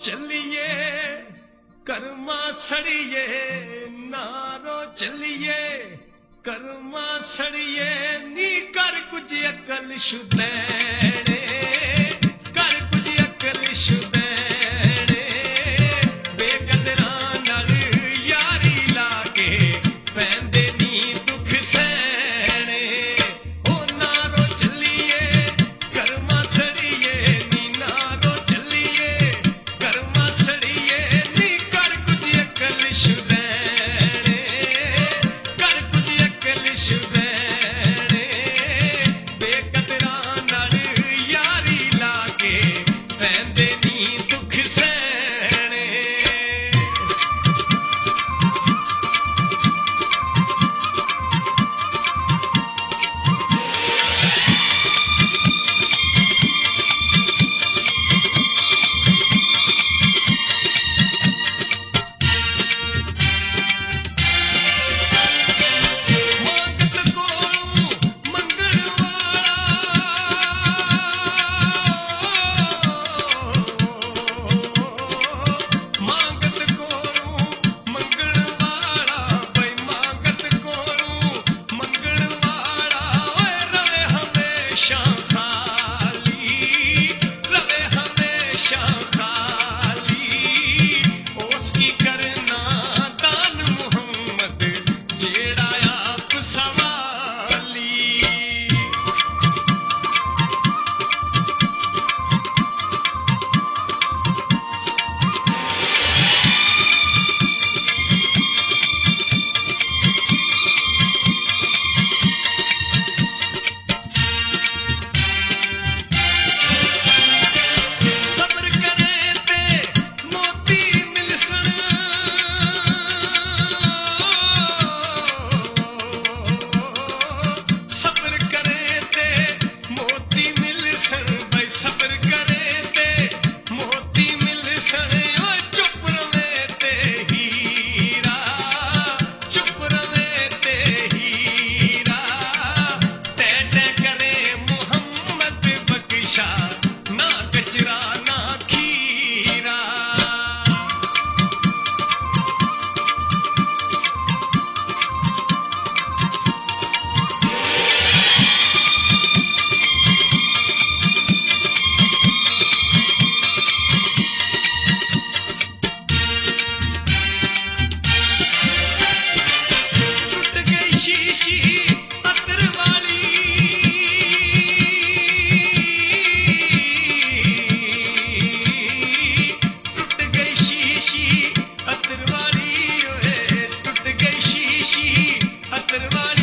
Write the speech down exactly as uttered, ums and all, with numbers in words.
चलिए कर्मा सड़िए नारो चलिए कर्मा सड़िए नी कर कुछ अकल शुदैणे कर कुछ अकल शुदैणे बेकदरा नाल यारी लाके पैंदे नी दुख सहणे ओ नारो चलिए कर्मा सड़िए नी नारो चलिए कर्मा सड़िए नी कर कुछ अकल शुदैणे कर कुछ अकल शुदैणे बेकदरा नाल यारी लाके पैंदे नी दुख सहणे मांगत कोलों मंगण वाला मांगत कोलों मंगण वाला भाई मांगत कोलों मंगण वाला ओए रवे हमेशा खाली रवे हमेशा खाली उसकी करना दान मुहम्मद जेड़ा आप सवाली सब्र करे ते मोती मिलसन सब्र करे ते मोती मिलसन भाई सब्र करे ते मोती मिलसन ओए चुप रवे ते हीरा चुप रवे ते हीरा तै तै करे मुहम्मद बख्शा ना कचरा ना खीरा टूट गई शीशी अतर वाली टूट गई शीशी अतर वाली ओए टूट गई शीशी अतर वाली